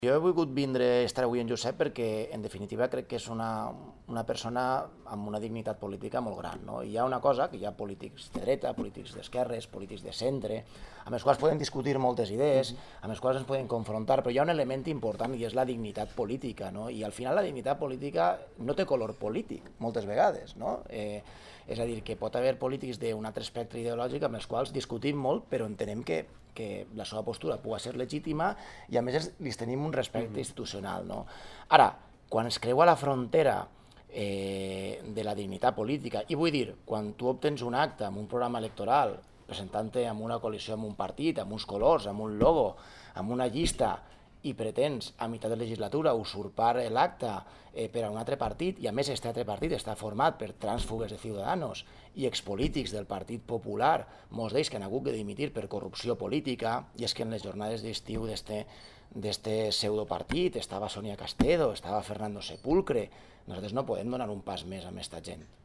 Jo he volgut vindre a estar avui en Josep perquè, en definitiva, crec que és una persona amb una dignitat política molt gran. No? Hi ha una cosa, que hi ha polítics de dreta, polítics d'esquerres, polítics de centre, amb els quals podem discutir moltes idees, amb els quals ens podem confrontar, però hi ha un element important i és la dignitat política. No? I al final la dignitat política no té color polític, moltes vegades. No? És a dir, que pot haver polítics d'un altre espectre ideològic amb els quals discutim molt, però entenem que la seva postura pugui ser legítima i a més li tenim un respecte institucional. No? Ara, quan es creua la frontera de la dignitat política, i vull dir, quan tu obtens un acte amb un programa electoral, presentant-te amb una coalició amb un partit, amb uns colors, amb un logo, amb una llista, i pretens a meitat de legislatura usurpar l'acte per a un altre partit, i a més aquest altre partit està format per trànsfugues de Ciudadanos i expolítics del Partit Popular, molts d'ells que han hagut de dimitir per corrupció política, i és que en les jornades d'estiu d'este pseudopartit estava Sonia Castedo, estava Fernando Sepulcre. Nosaltres no podem donar un pas més amb aquesta gent.